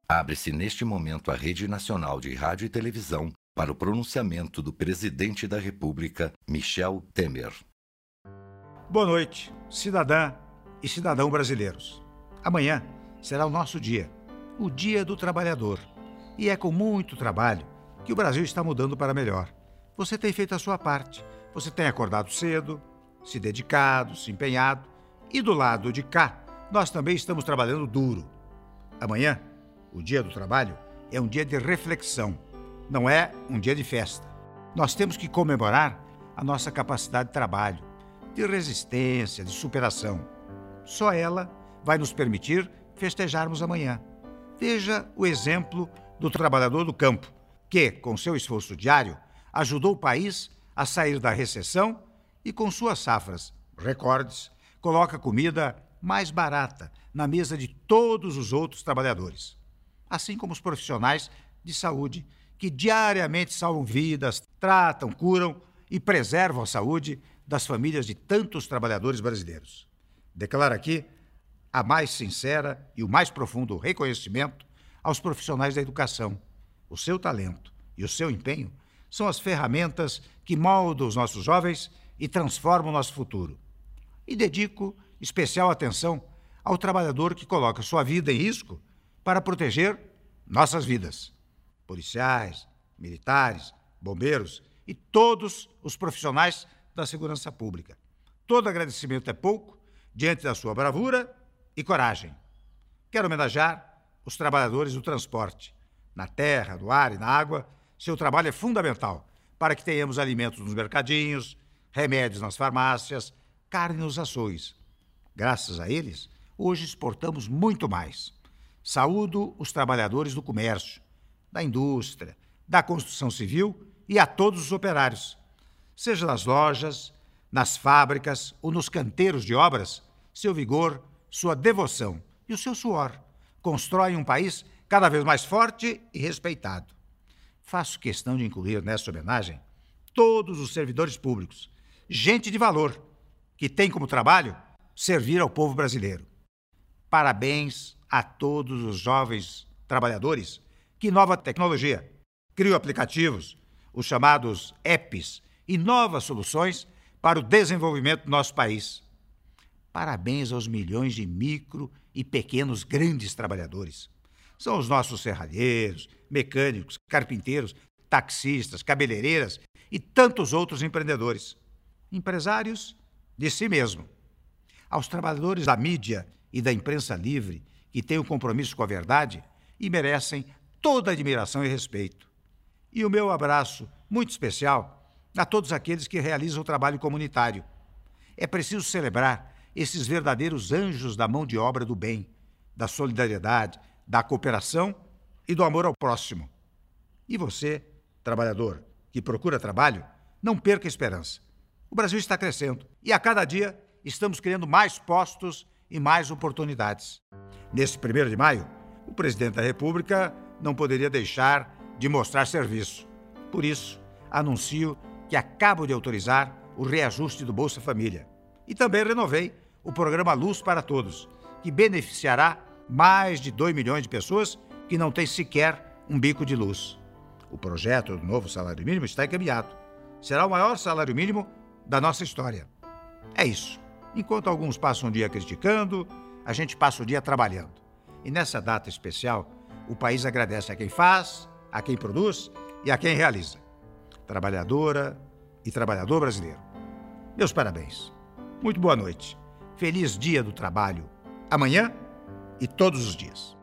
Abre-se neste momento a Rede Nacional de Rádio e Televisão para o pronunciamento do Presidente da República, Michel Temer. Boa noite, cidadã e cidadão brasileiros. Amanhã será o nosso dia, o Dia do Trabalhador. E é com muito trabalho que o Brasil está mudando para melhor. Você tem feito a sua parte. Você tem acordado cedo, se dedicado, se empenhado. E do lado de cá, nós também estamos trabalhando duro. Amanhã, o Dia do Trabalho, é um dia de reflexão. Não é um dia de festa. Nós temos que comemorar a nossa capacidade de trabalho, de resistência, de superação. Só ela vai nos permitir festejarmos amanhã. Veja o exemplo do trabalhador do campo, que, com seu esforço diário, ajudou o país a sair da recessão e, com suas safras recordes, coloca comida mais barata na mesa de todos os outros trabalhadores. Assim como os profissionais de saúde, que diariamente salvam vidas, tratam, curam e preservam a saúde das famílias de tantos trabalhadores brasileiros. Declaro aqui a mais sincera e o mais profundo reconhecimento aos profissionais da educação. O seu talento e o seu empenho são as ferramentas que moldam os nossos jovens e transformam o nosso futuro. E dedico especial atenção ao trabalhador que coloca sua vida em risco para proteger nossas vidas. Policiais, militares, bombeiros e todos os profissionais da segurança pública. Todo agradecimento é pouco diante da sua bravura e coragem. Quero homenagear os trabalhadores do transporte. Na terra, no ar e na água, seu trabalho é fundamental para que tenhamos alimentos nos mercadinhos, remédios nas farmácias, carne nos açougues. Graças a eles, hoje exportamos muito mais. Saúdo os trabalhadores do comércio, da indústria, da construção civil e a todos os operários. Seja nas lojas, nas fábricas ou nos canteiros de obras, seu vigor, sua devoção e o seu suor constroem um país cada vez mais forte e respeitado. Faço questão de incluir nessa homenagem todos os servidores públicos, gente de valor, que tem como trabalho servir ao povo brasileiro. Parabéns a todos os jovens trabalhadores que inovam a tecnologia, criam aplicativos, os chamados apps, e novas soluções para o desenvolvimento do nosso país. Parabéns aos milhões de micro e pequenos grandes trabalhadores. São os nossos serralheiros, mecânicos, carpinteiros, taxistas, cabeleireiras e tantos outros empreendedores. Empresários de si mesmo. Aos trabalhadores da mídia e da imprensa livre, que têm um compromisso com a verdade e merecem toda a admiração e respeito. E o meu abraço muito especial a todos aqueles que realizam o trabalho comunitário. É preciso celebrar esses verdadeiros anjos da mão de obra do bem, da solidariedade, da cooperação e do amor ao próximo. E você, trabalhador, que procura trabalho, não perca a esperança. O Brasil está crescendo e a cada dia estamos criando mais postos e mais oportunidades. Nesse 1º de maio, o presidente da República não poderia deixar de mostrar serviço. Por isso, anuncio que acabo de autorizar o reajuste do Bolsa Família. E também renovei o programa Luz para Todos, que beneficiará mais de 2 milhões de pessoas que não têm sequer um bico de luz. O projeto do novo salário mínimo está encaminhado. Será o maior salário mínimo da nossa história. É isso. Enquanto alguns passam o dia criticando, a gente passa o dia trabalhando. E nessa data especial, o país agradece a quem faz, a quem produz e a quem realiza. Trabalhadora e trabalhador brasileiro. Meus parabéns. Muito boa noite. Feliz Dia do Trabalho. Amanhã e todos os dias.